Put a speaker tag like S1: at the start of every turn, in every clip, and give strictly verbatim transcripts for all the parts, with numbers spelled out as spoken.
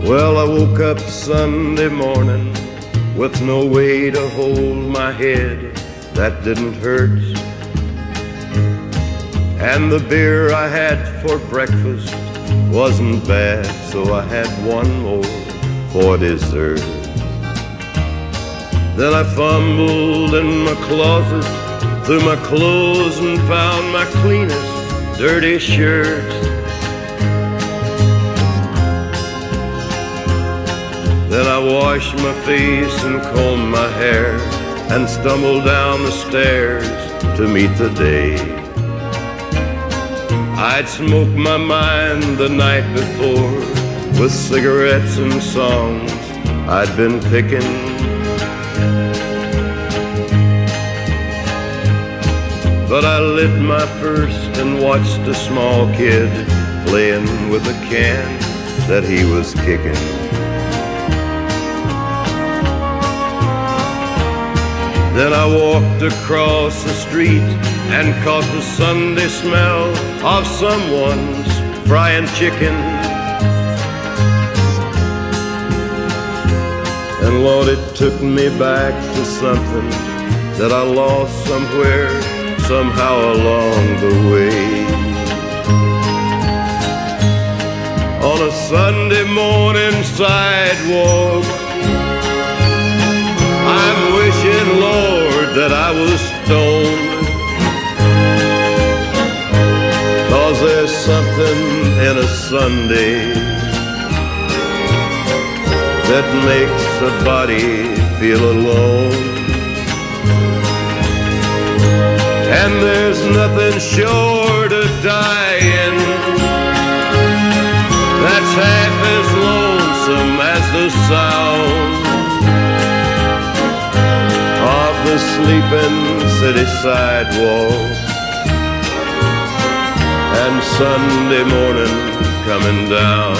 S1: Well, I woke up Sunday morning with no way to hold my head that didn't hurt. And the beer I had for breakfast wasn't bad, so I had one more for dessert. Then I fumbled in my closet through my clothes and found my cleanest dirty shirt. Then I washed my face and combed my hair and stumbled down the stairs to meet the day. I'd smoked my mind the night before with cigarettes and songs I'd been picking. But I lit my first and watched a small kid playing with a can that he was kicking. Then I walked across the street and caught the Sunday smell of someone's frying chicken. And Lord, it took me back to something that I lost somewhere, somehow along the way. On a Sunday morning sidewalk, I'm wishing, Lord, that I was stoned, 'cause there's something in a Sunday that makes a body feel alone. And there's nothing short of dying that's half as lonesome as the sound of the sleeping city sidewalk and Sunday morning coming down.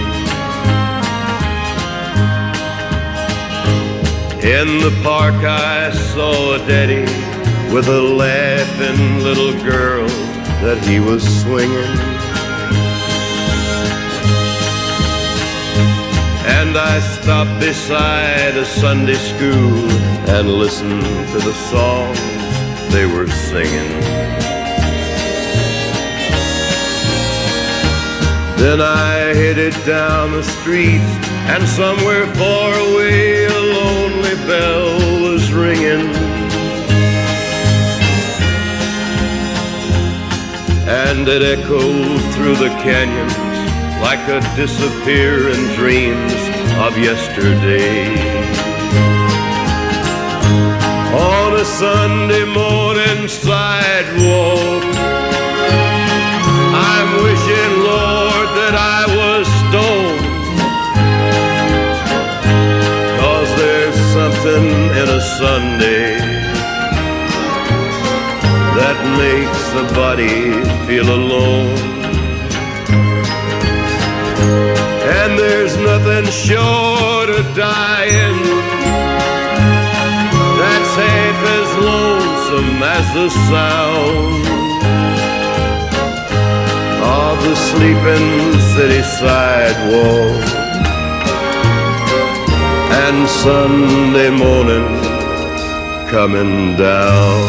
S1: In the park I saw a daddy with a laughing little girl that he was swinging. And I stopped beside a Sunday school and listened to the songs they were singing. Then I headed down the street, and somewhere far away a lonely bell was ringing. And it echoed through the canyons like a disappearing dreams of yesterday. On a Sunday morning sidewalk, I'm wishing, Lord, that I was stoned, 'cause there's something in a Sunday that makes a body feel alone. And there's nothing short of dying that's half as lonesome as the sound of the sleeping city sidewalk and Sunday morning coming down.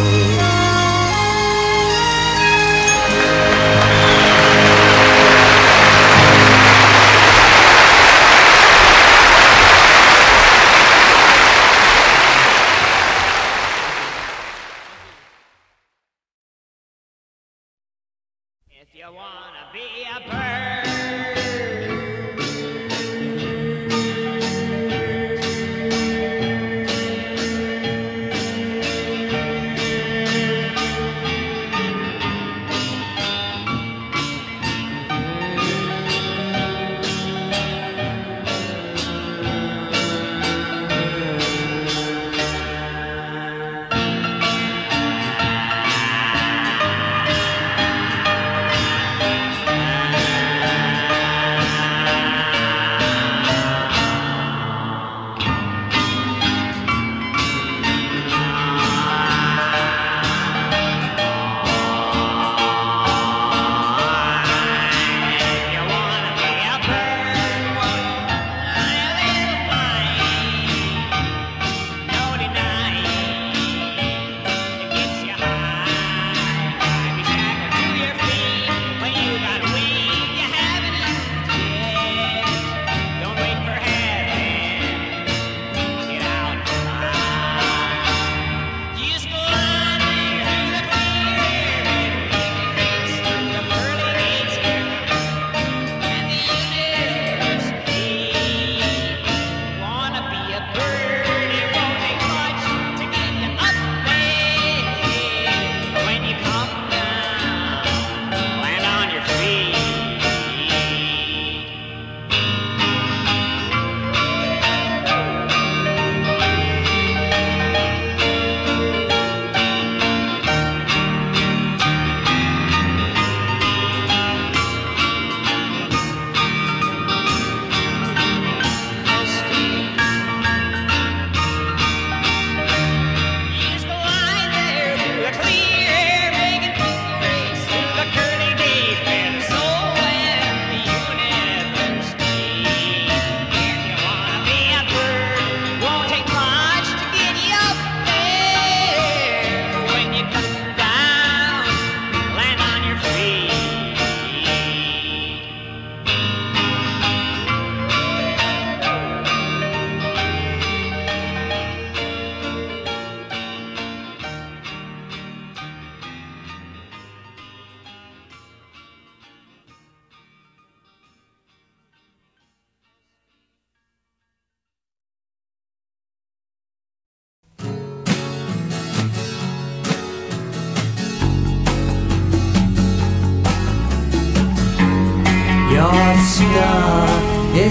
S2: If you wanna be a bird,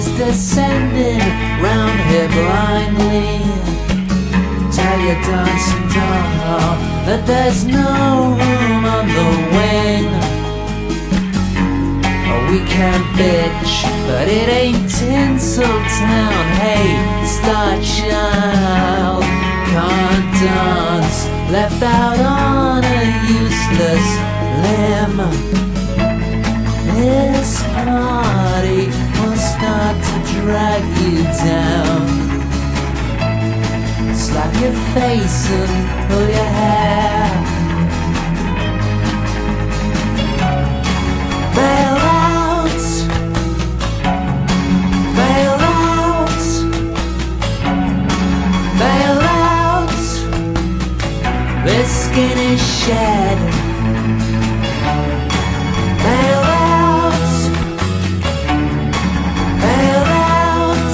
S3: is descending round here blindly. Tell your dancing doll that there's no room on the wing. We can bitch, but it ain't Tinseltown. Hey, star child, can't dance, left out on a useless limb. This party will start to drag you down. Slap your face and pull your hair. Bail out, bail out, bail out. This skinny shed. Bail out, bail out,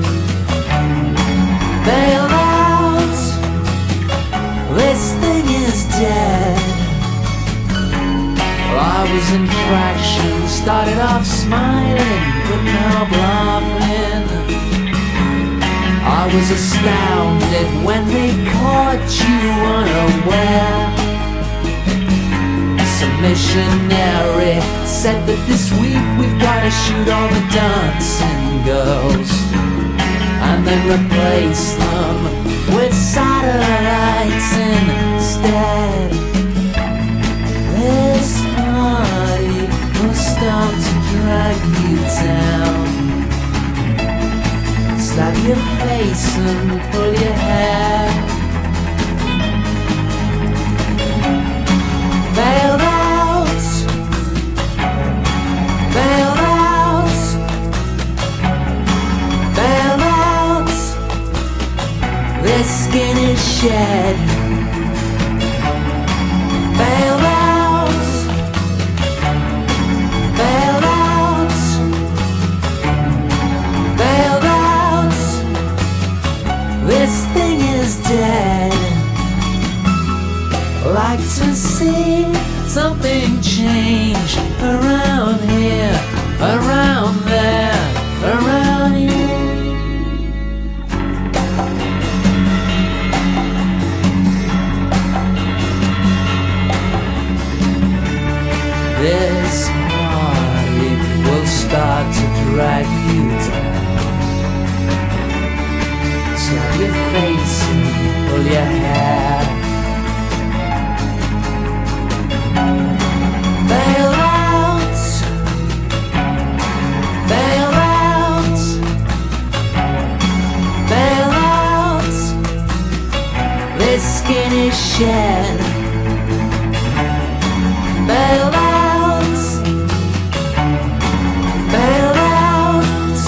S3: bail out. This thing is dead. Well, I was in traction, started off smiling, but now bluffing. I was astounded when they caught you unaware. Some missionary said that this week we've gotta shoot all the dancing girls and then replace them with satellites instead. This party will start to drag you down. Slap your face and pull your hair. Bail out, bail out, bail out. This skinny shed. Bail out, bail out, bail out. This thing is dead. Like to see something change around here, around there, around you. This party will start to drag you down. Slap your face and pull your hair. Bail out, bail out, bail out. This skinny shed. Bail out, bail out,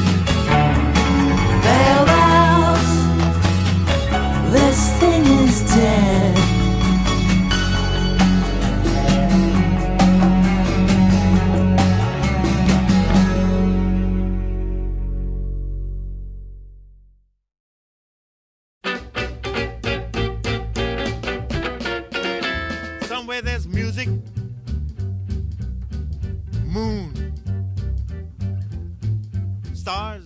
S3: bail out. This thing is dead.
S4: Somewhere there's music, moon, stars,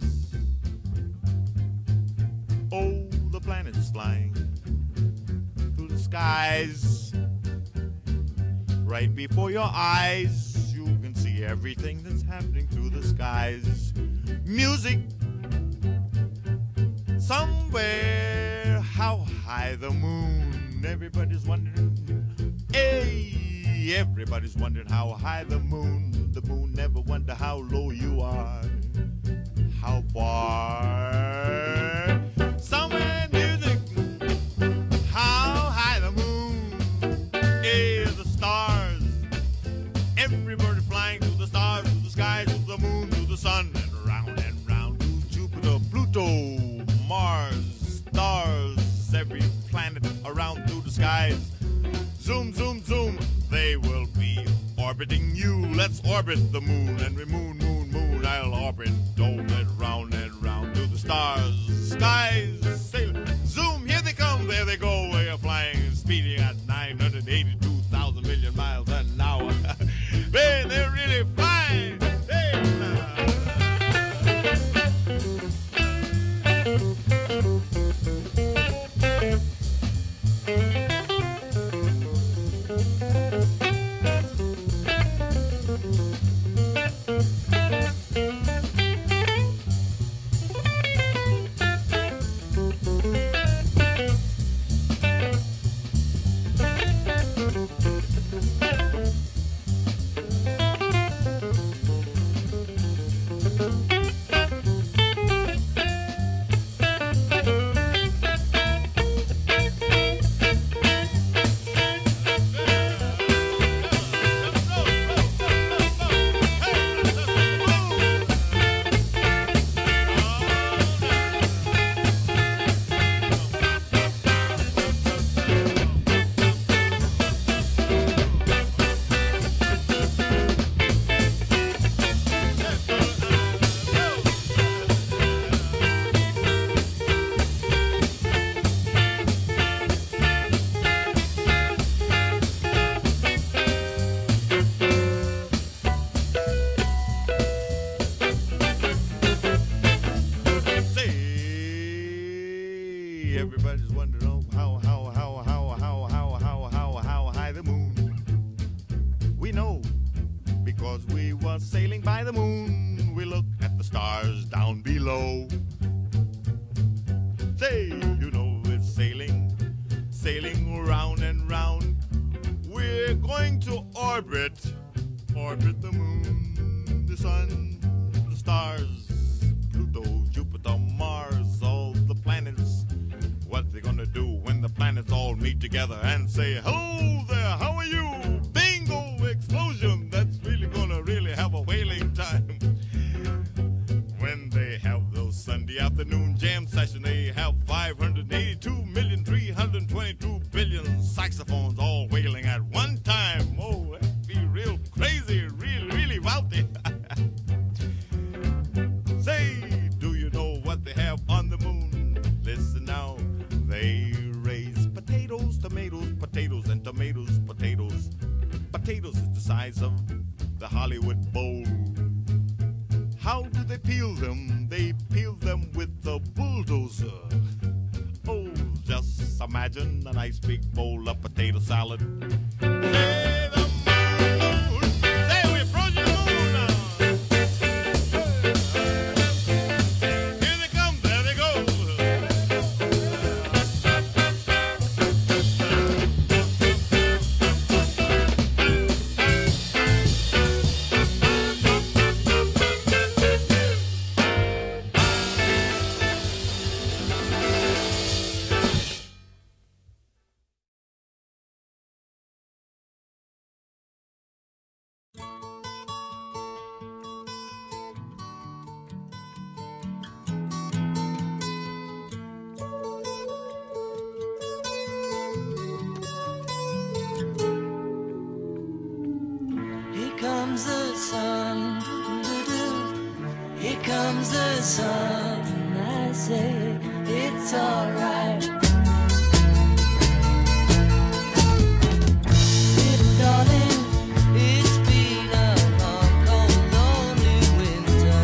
S4: oh, the planets flying through the skies. Right before your eyes, you can see everything that's happening through the skies. Music, somewhere, how high the moon, everybody's wondering. Hey, everybody's wondering how high the moon. The moon never wonder how low you are. How far? Somewhere in music. How high the moon. Hey, the stars. Everybody flying to the stars, to the skies, to the moon, to the sun, and round and round to Jupiter, Pluto, Mars, stars, every planet around through the skies. Zoom, zoom, zoom, they will be orbiting you. Let's orbit the moon, and we moon, moon, moon. I'll orbit, orbit, round and round to the stars, skies, sail. Zoom, here they come, there they go. They are flying, speeding at nine hundred eighty-two thousand million miles an hour. Man, they're really flying. Hey, uh, everybody's wondering, oh, how, how, how, how, how, how, how, how, how high the moon. We know, because we was sailing by the moon. We look at the stars down below. Say, you know it's sailing, sailing round and round. We're going to orbit, orbit the moon, the sun, the stars, Pluto, Jupiter, Mars, all the planets. What they gonna do when the planets all meet together and say, hello there, how are you? Bingo, explosion, that's really gonna really have a whaling time. When they have those Sunday afternoon jam sessions, they have five hundred eighty-two million three hundred twenty-two billion saxophones all wailing at one time. Oh, that'd be real crazy, really, really wealthy. Say, do you know what they have on the moon? Listen now, they raise potatoes, tomatoes, potatoes, and tomatoes, potatoes. Potatoes is the size of the Hollywood Bowl. How do they peel them? They peel them with a bulldozer. Oh, just imagine a nice big bowl of potato salad. Say the moon, say we approach the moon now. Here they come, there they go.
S3: Comes the sun, I say it's alright. Little darling, it's been a long, cold, lonely winter.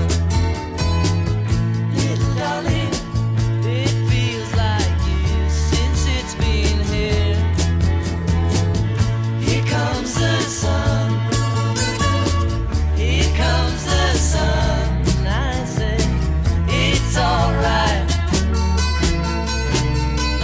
S3: Little darling, it feels like years since it's been here. Here comes the sun. Here comes the sun. It's alright.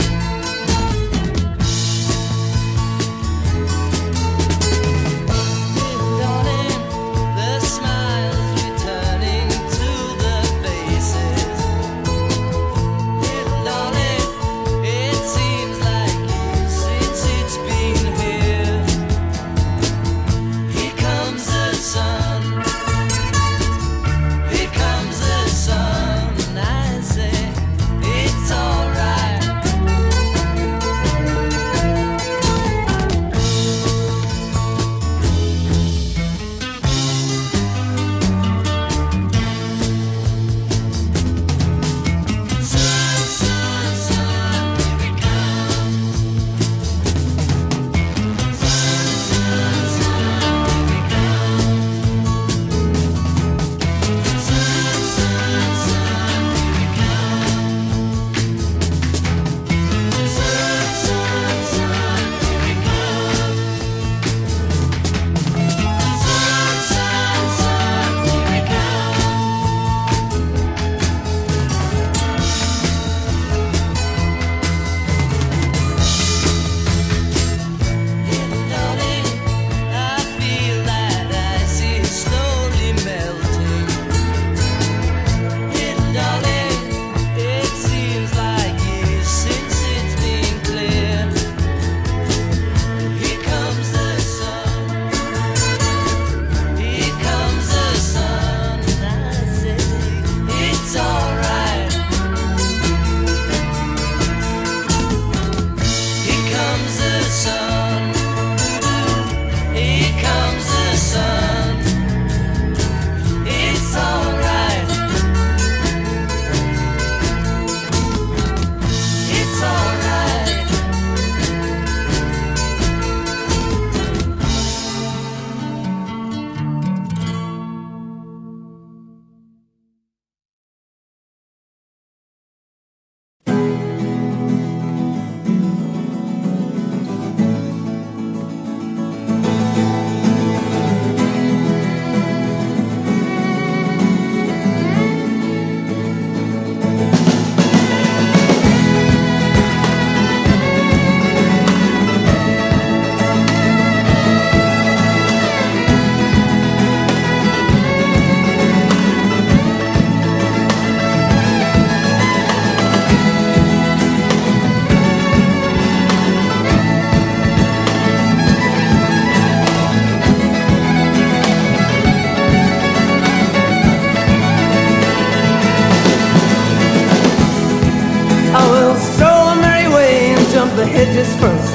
S5: of the hedges first.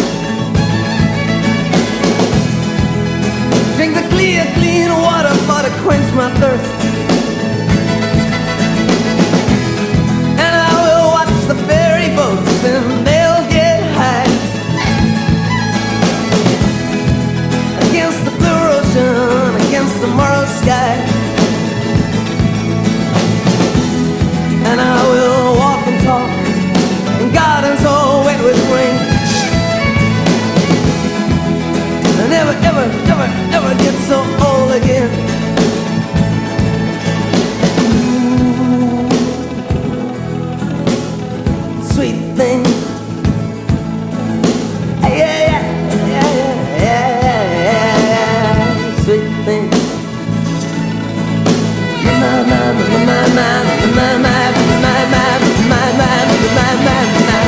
S5: Drink the clear, clean water for to quench my thirst. And I will watch the ferry boats and they'll get high against the blue ocean, against the moral sky. And I will walk and talk in gardens all wet with rain. And never, ever, ever, ever get so old again. Ooh, sweet thing. Yeah, yeah, yeah, yeah, yeah, yeah, sweet thing. My, my, my, my, my, my, my, my, my, my, my, my, my, my.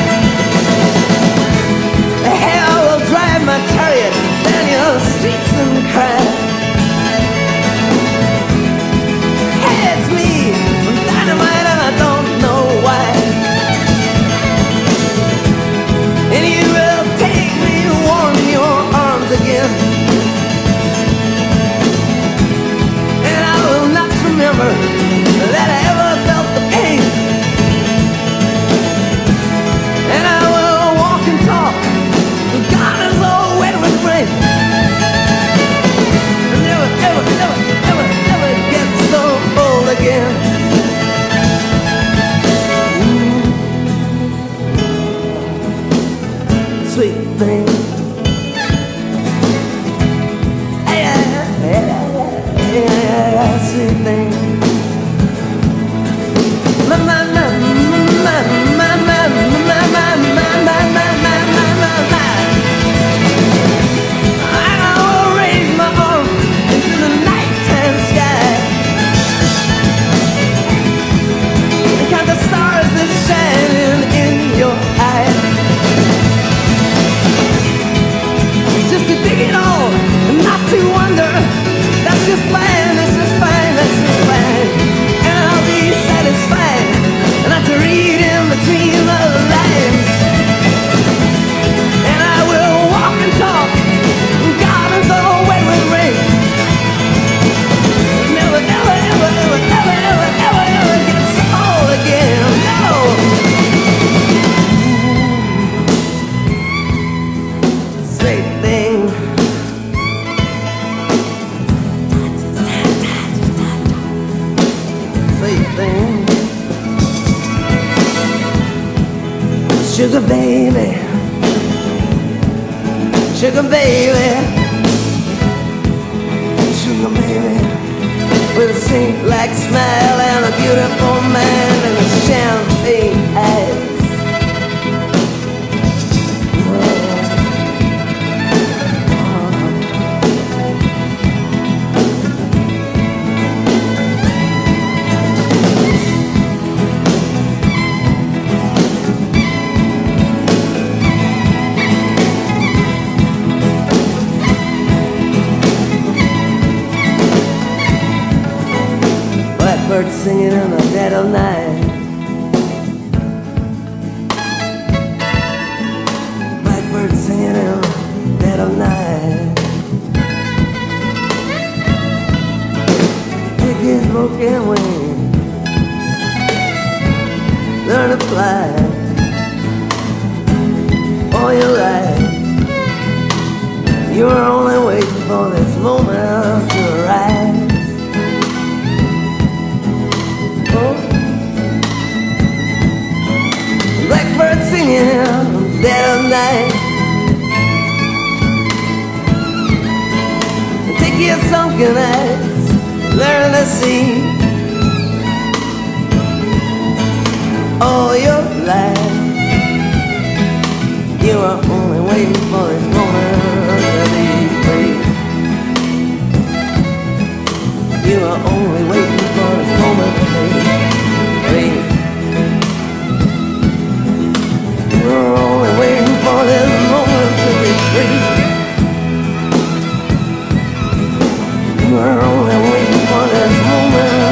S5: Hey, I will drive my chariot down your streets and cry. Hey, it's me, I'm dynamite and I don't know why. And you will take me warm in your arms again. And I will not remember that I ever felt the pain. And I will walk and talk, God is all wet with rain. And never, ever, ever, ever, ever get so old again. Ooh, sweet thing. Yeah, yeah, yeah, yeah, sweet thing. My, my, my, my, my, my, my, my, my, my, my, my, my, my. And I will raise my arm into the nighttime sky and count the stars that shine in your eyes. Just to dig it all and not to wonder. That's just fine, that's just fine, that's just fine. And I'll be satisfied not to read in between the lines. And I will walk and talk in gardens all wet with rain. Never, ever, ever, ever, ever, ever, ever, ever get so old again. No. Sweet thing. Sweet thing. Sugar baby, sugar baby, sugar baby, with a saint-like smile and a beautiful mind and a champagne eyes. Blackbird singing in the dead of night. Blackbird singing in the dead of night. Take his broken wings, learn to fly all your life. You were only waiting for this moment to arise. Blackbird singing in the dead of night. Take your sunken eyes, learn to see all your life. You are only waiting for this moment to be free. You are only waiting for this moment to be free. We're only waiting for this moment to be free. We're only waiting for this moment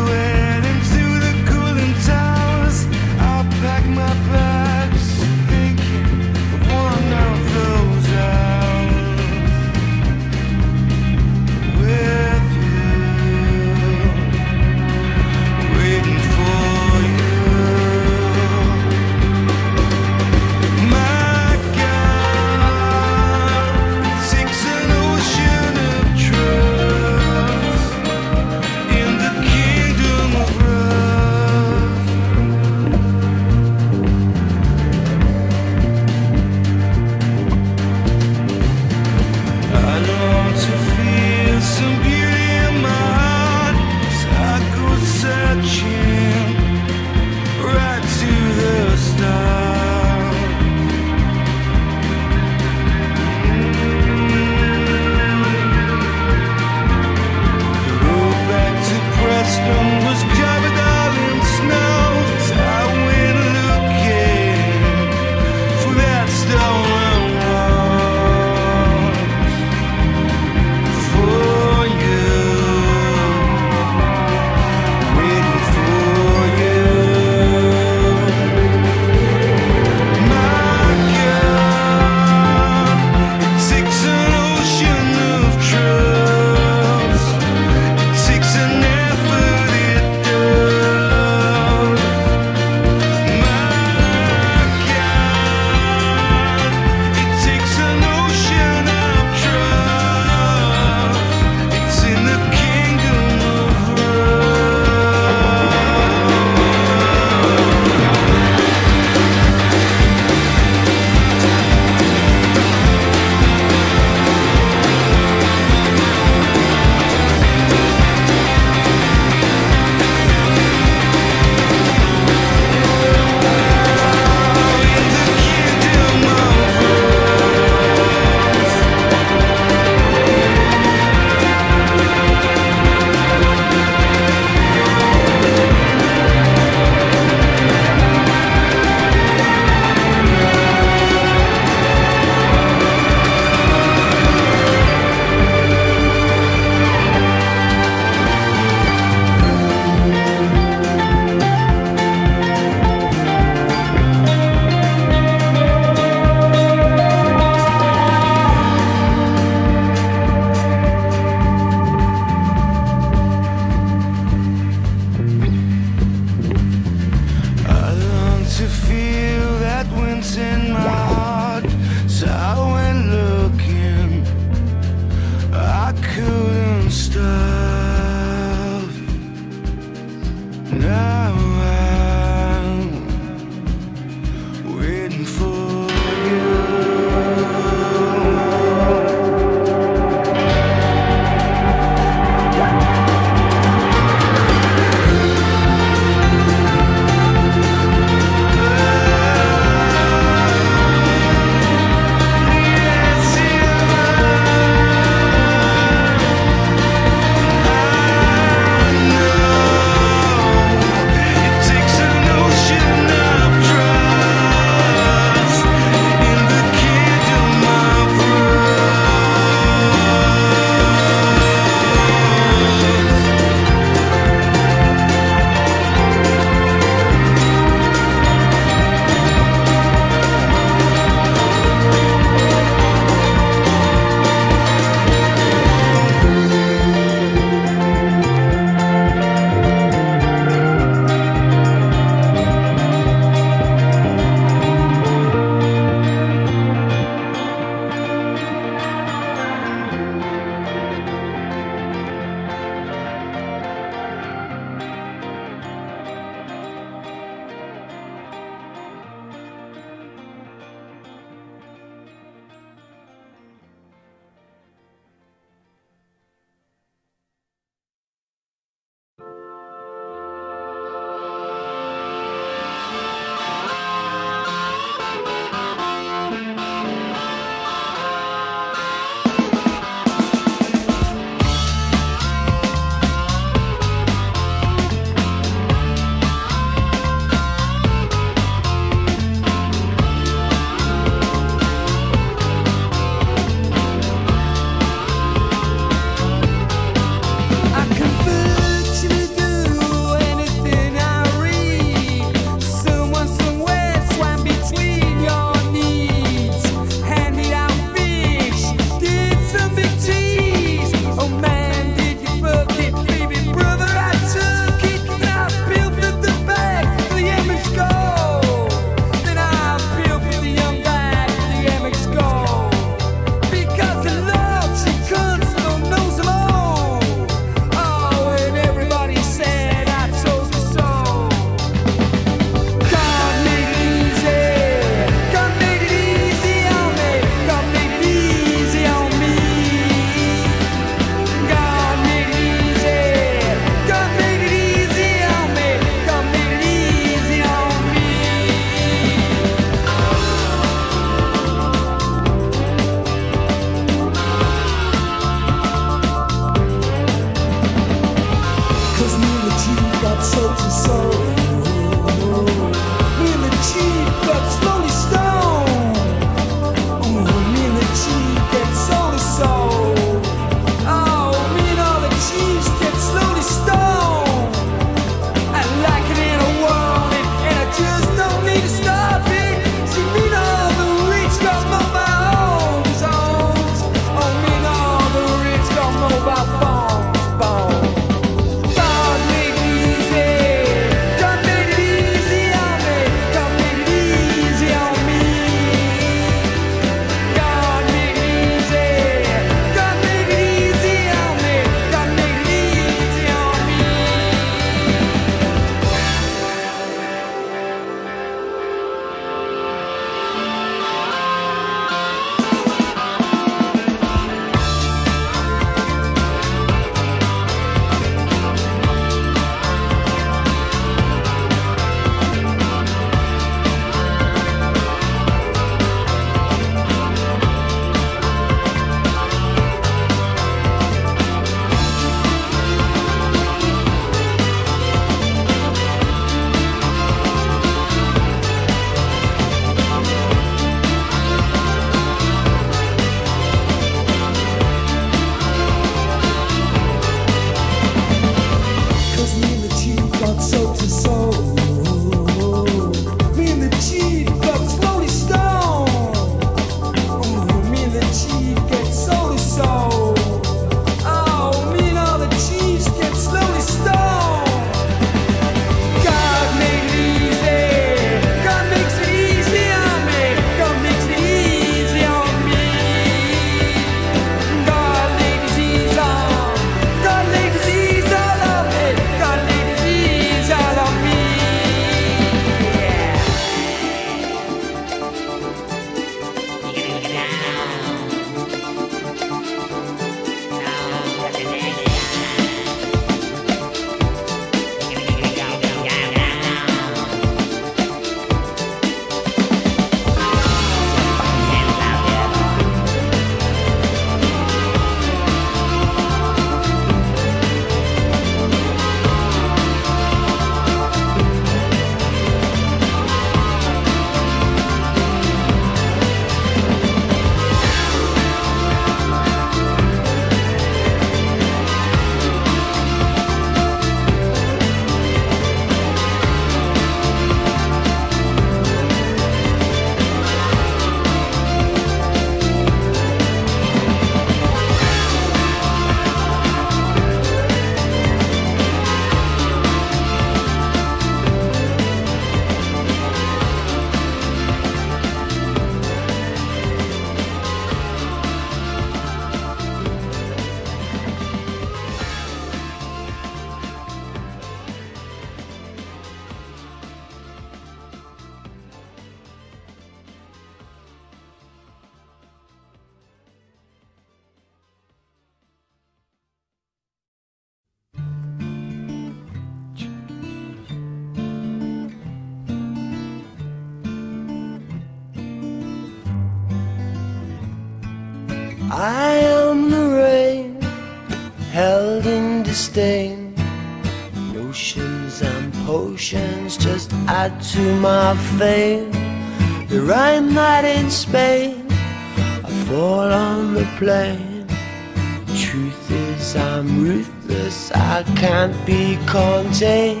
S6: I am the rain, held in disdain. Notions and potions just add to my fame. The right night in Spain, I fall on the plain. Truth is I'm ruthless, I can't be contained.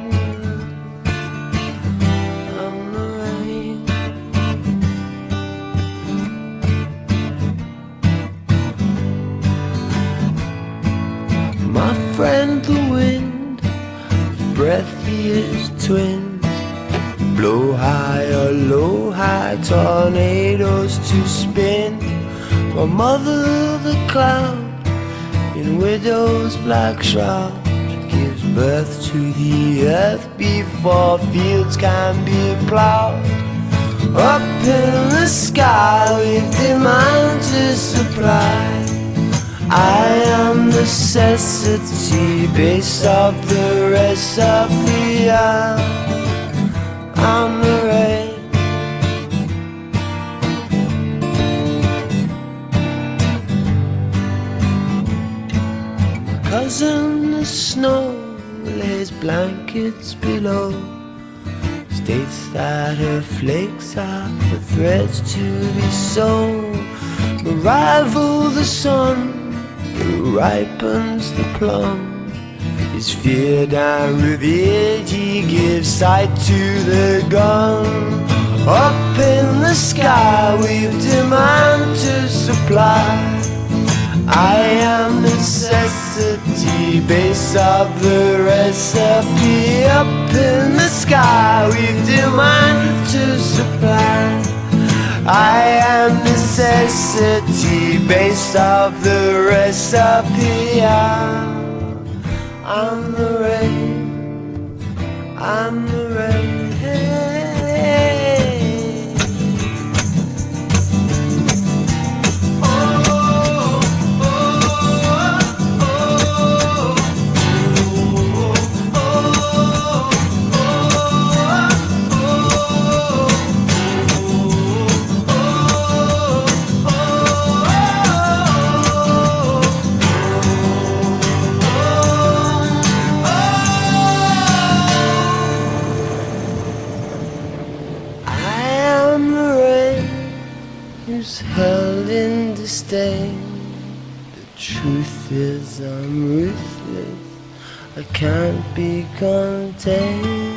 S6: I'm the rain. My friend the wind, breath is twins. Blow high or low high, tornadoes to spin. My mother the cloud, in widow's black shroud, gives birth to the earth before fields can be plowed. Up in the sky with demand to supply, I am necessity, base of the recipe. I'm the rain. My cousin the snow lays blankets below, states that her flakes are the threads to be sewn. My rival the sun, who ripens the plum, is feared and revered, he gives sight to the gun. Up in the sky we've demand to supply, I am necessity, base of the recipe. Up in the sky we've demand to supply, I am necessity, base of the recipe. I'm the rain, I'm the rain. Held in disdain. The truth is I'm ruthless, I can't be contained.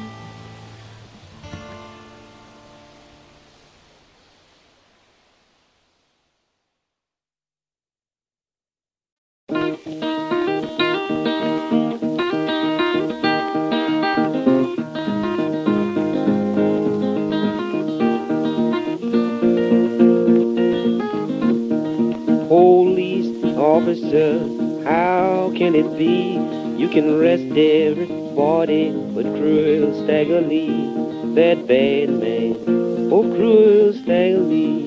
S7: Officer, how can it be you can arrest everybody but cruel Stagger Lee, that bad man, oh cruel Stagger Lee.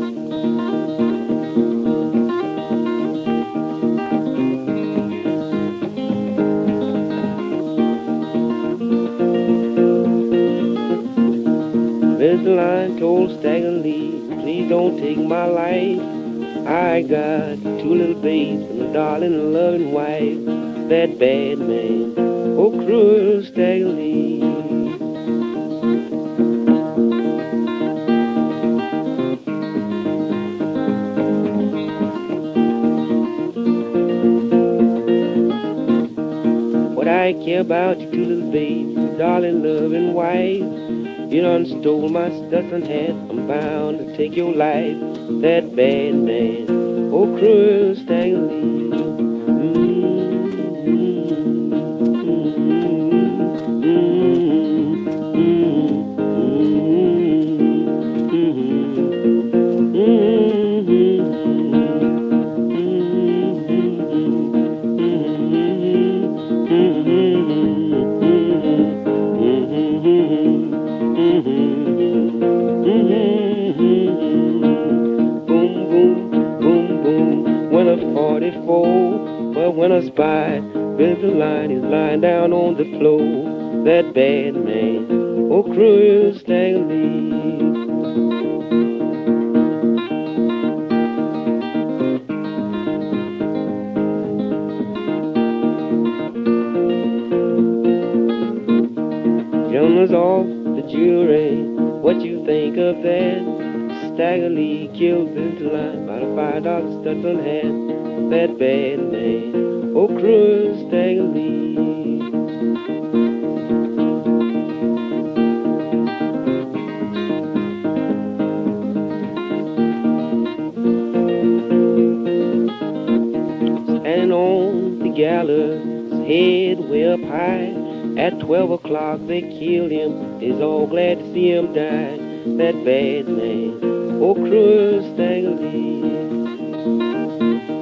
S7: Mister Line told Stagger Lee, please don't take my life, I got two little babes and a darling loving wife, that bad man, oh cruel Stagger Lee. What I care about your two little babes, your darling loving wife, you done stole my Stetson hat, I'm bound to take your life, that bad man, oh cruel Stagger Lee. But when I spy, Mister Line is lying down on the floor, that bad man, oh cruel Stagger Lee. Mary, what you think of that? Stagger Lee killed into line by a five dollar Stetson hat. That bad man, oh cruel Stagger Lee. Standing on the gallows, head way up high. At twelve o'clock they killed him. He's all glad to see him die. That bad man, oh cruel Stagger Lee.